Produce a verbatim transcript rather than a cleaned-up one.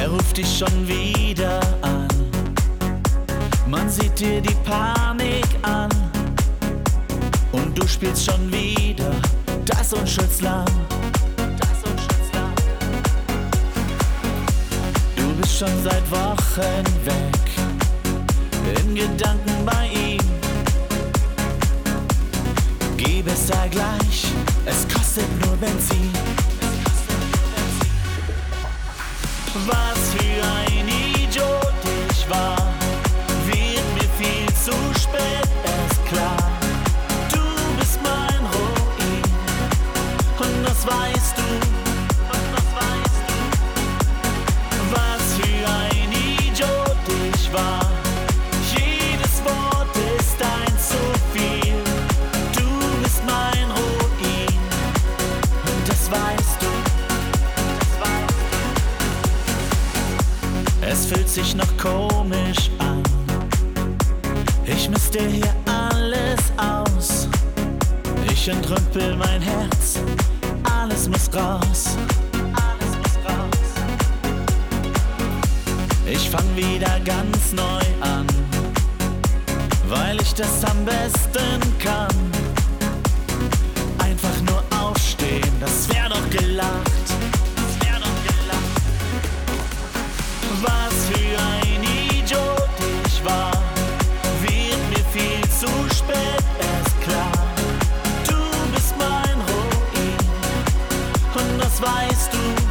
Er ruft dich schon wieder an. Man sieht dir die Panik an. Und du spielst schon wieder das Unschuldslamm. Das Unschuldslamm. Du bist schon seit Wochen weg, in Gedanken bei ihm. Gib es sei gleich, es kostet nur Benzin. Was für ein Idiot ich war, wird mir viel zu spät erst klar. Du bist mein Ruin und das weißt du, und das weißt du. Was für ein Idiot ich war, jedes Wort ist ein zu viel. Du bist mein Ruin und das weißt du. Es fühlt sich noch komisch an. Ich misste hier alles aus. Ich entrümpel mein Herz. Alles muss raus. Alles muss raus. Ich fang wieder ganz neu an, weil ich das am besten kann. Einfach nur aufstehen, das wär doch gelacht. Was für ein Idiot ich war, wird mir viel zu spät erst klar. Du bist mein Ruin und das weißt du.